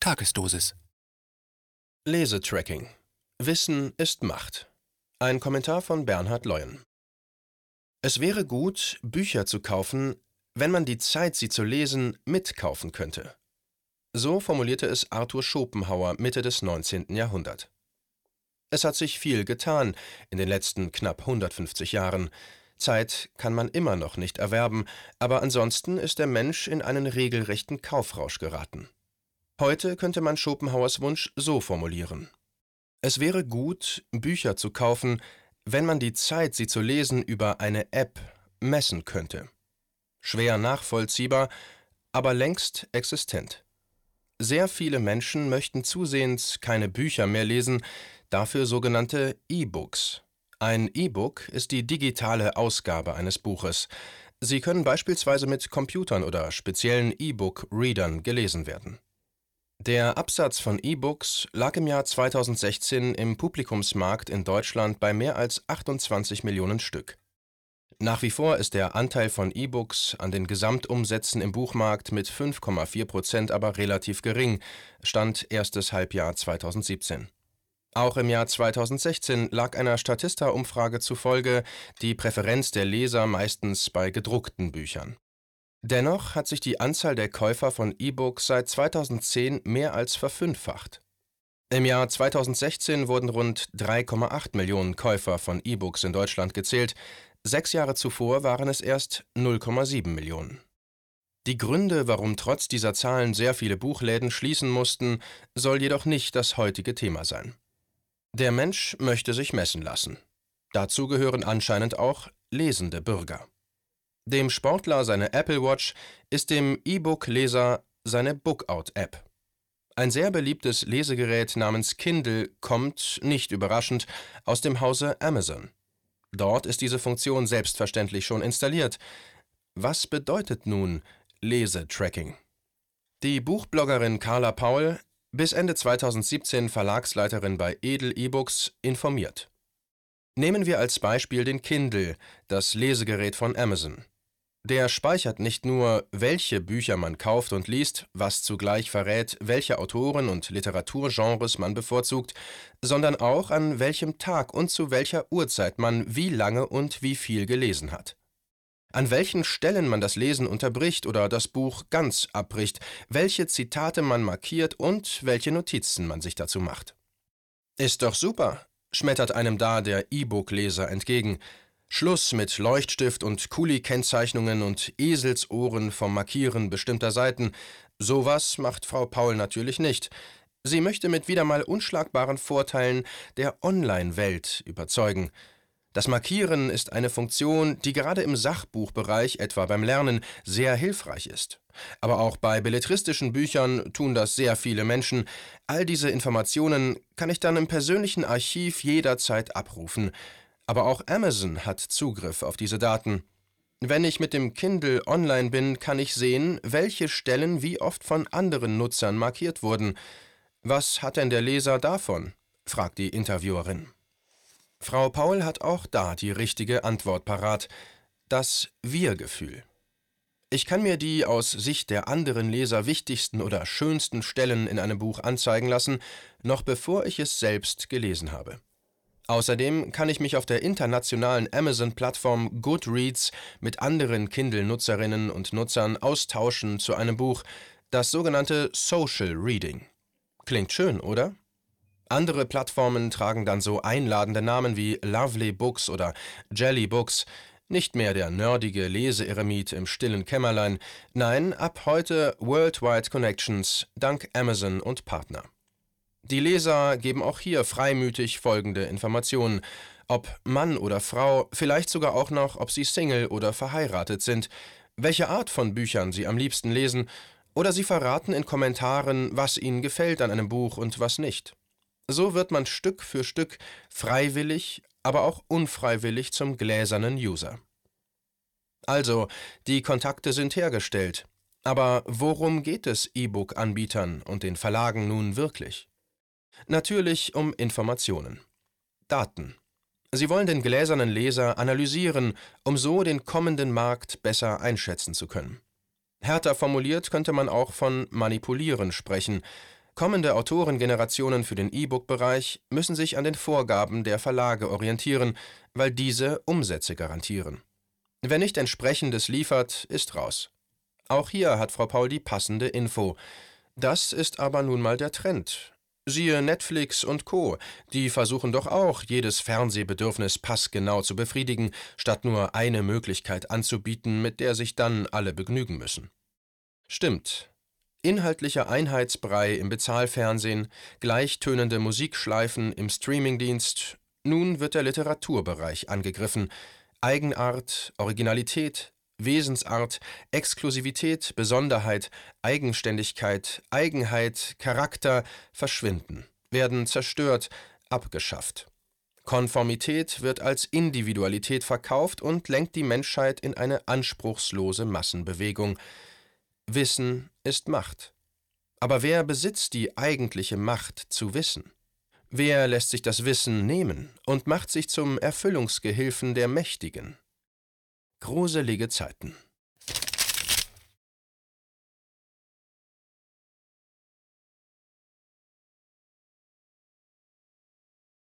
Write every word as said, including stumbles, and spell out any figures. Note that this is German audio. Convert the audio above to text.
Tagesdosis. Lesetracking. Wissen ist Macht. Ein Kommentar von Bernhard Leuen. Es wäre gut, Bücher zu kaufen, wenn man die Zeit, sie zu lesen, mitkaufen könnte. So formulierte es Arthur Schopenhauer Mitte des neunzehnten Jahrhunderts. Es hat sich viel getan in den letzten knapp hundertfünfzig Jahren. Zeit kann man immer noch nicht erwerben, aber ansonsten ist der Mensch in einen regelrechten Kaufrausch geraten. Heute könnte man Schopenhauers Wunsch so formulieren: Es wäre gut, Bücher zu kaufen, wenn man die Zeit, sie zu lesen, über eine App messen könnte. Schwer nachvollziehbar, aber längst existent. Sehr viele Menschen möchten zusehends keine Bücher mehr lesen, dafür sogenannte E-Books. Ein E-Book ist die digitale Ausgabe eines Buches. Sie können beispielsweise mit Computern oder speziellen E-Book-Readern gelesen werden. Der Absatz von E-Books lag im Jahr zweitausendsechzehn im Publikumsmarkt in Deutschland bei mehr als achtundzwanzig Millionen Stück. Nach wie vor ist der Anteil von E-Books an den Gesamtumsätzen im Buchmarkt mit fünf Komma vier Prozent aber relativ gering, Stand erstes Halbjahr zweitausendsiebzehn. Auch im Jahr zweitausendsechzehn lag einer Statista-Umfrage zufolge die Präferenz der Leser meistens bei gedruckten Büchern. Dennoch hat sich die Anzahl der Käufer von E-Books seit zweitausendzehn mehr als verfünffacht. Im Jahr zweitausendsechzehn wurden rund drei Komma acht Millionen Käufer von E-Books in Deutschland gezählt, sechs Jahre zuvor waren es erst null Komma sieben Millionen. Die Gründe, warum trotz dieser Zahlen sehr viele Buchläden schließen mussten, soll jedoch nicht das heutige Thema sein. Der Mensch möchte sich messen lassen. Dazu gehören anscheinend auch lesende Bürger. Dem Sportler seine Apple Watch ist dem E-Book-Leser seine Bookout-App. Ein sehr beliebtes Lesegerät namens Kindle kommt, nicht überraschend, aus dem Hause Amazon. Dort ist diese Funktion selbstverständlich schon installiert. Was bedeutet nun Lesetracking? Die Buchbloggerin Carla Paul, bis Ende zweitausendsiebzehn Verlagsleiterin bei Edel E-Books, informiert. Nehmen wir als Beispiel den Kindle, das Lesegerät von Amazon. Der speichert nicht nur, welche Bücher man kauft und liest, was zugleich verrät, welche Autoren und Literaturgenres man bevorzugt, sondern auch, an welchem Tag und zu welcher Uhrzeit man wie lange und wie viel gelesen hat. An welchen Stellen man das Lesen unterbricht oder das Buch ganz abbricht, welche Zitate man markiert und welche Notizen man sich dazu macht. Ist doch super, schmettert einem da der E-Book-Leser entgegen. Schluss mit Leuchtstift und Kuli-Kennzeichnungen und Eselsohren vom Markieren bestimmter Seiten. Sowas macht Frau Paul natürlich nicht. Sie möchte mit wieder mal unschlagbaren Vorteilen der Online-Welt überzeugen. Das Markieren ist eine Funktion, die gerade im Sachbuchbereich, etwa beim Lernen, sehr hilfreich ist. Aber auch bei belletristischen Büchern tun das sehr viele Menschen. All diese Informationen kann ich dann im persönlichen Archiv jederzeit abrufen. Aber auch Amazon hat Zugriff auf diese Daten. Wenn ich mit dem Kindle online bin, kann ich sehen, welche Stellen wie oft von anderen Nutzern markiert wurden. Was hat denn der Leser davon? Fragt die Interviewerin. Frau Paul hat auch da die richtige Antwort parat: Das Wir-Gefühl. Ich kann mir die aus Sicht der anderen Leser wichtigsten oder schönsten Stellen in einem Buch anzeigen lassen, noch bevor ich es selbst gelesen habe. Außerdem kann ich mich auf der internationalen Amazon-Plattform Goodreads mit anderen Kindle-Nutzerinnen und Nutzern austauschen zu einem Buch, das sogenannte Social Reading. Klingt schön, oder? Andere Plattformen tragen dann so einladende Namen wie Lovely Books oder Jelly Books, nicht mehr der nerdige Leseeremit im stillen Kämmerlein, nein, ab heute Worldwide Connections dank Amazon und Partner. Die Leser geben auch hier freimütig folgende Informationen: Ob Mann oder Frau, vielleicht sogar auch noch, ob sie Single oder verheiratet sind, welche Art von Büchern sie am liebsten lesen, oder sie verraten in Kommentaren, was ihnen gefällt an einem Buch und was nicht. So wird man Stück für Stück freiwillig, aber auch unfreiwillig zum gläsernen User. Also, die Kontakte sind hergestellt. Aber worum geht es E-Book-Anbietern und den Verlagen nun wirklich? Natürlich um Informationen. Daten. Sie wollen den gläsernen Leser analysieren, um so den kommenden Markt besser einschätzen zu können. Härter formuliert könnte man auch von Manipulieren sprechen. Kommende Autorengenerationen für den E-Book-Bereich müssen sich an den Vorgaben der Verlage orientieren, weil diese Umsätze garantieren. Wer nicht Entsprechendes liefert, ist raus. Auch hier hat Frau Paul die passende Info. Das ist aber nun mal der Trend. Siehe Netflix und Co., die versuchen doch auch, jedes Fernsehbedürfnis passgenau zu befriedigen, statt nur eine Möglichkeit anzubieten, mit der sich dann alle begnügen müssen. Stimmt. Inhaltlicher Einheitsbrei im Bezahlfernsehen, gleichtönende Musikschleifen im Streamingdienst. Nun wird der Literaturbereich angegriffen. Eigenart, Originalität, Wesensart, Exklusivität, Besonderheit, Eigenständigkeit, Eigenheit, Charakter verschwinden, werden zerstört, abgeschafft. Konformität wird als Individualität verkauft und lenkt die Menschheit in eine anspruchslose Massenbewegung. Wissen ist Macht. Aber wer besitzt die eigentliche Macht zu wissen? Wer lässt sich das Wissen nehmen und macht sich zum Erfüllungsgehilfen der Mächtigen? Gruselige Zeiten.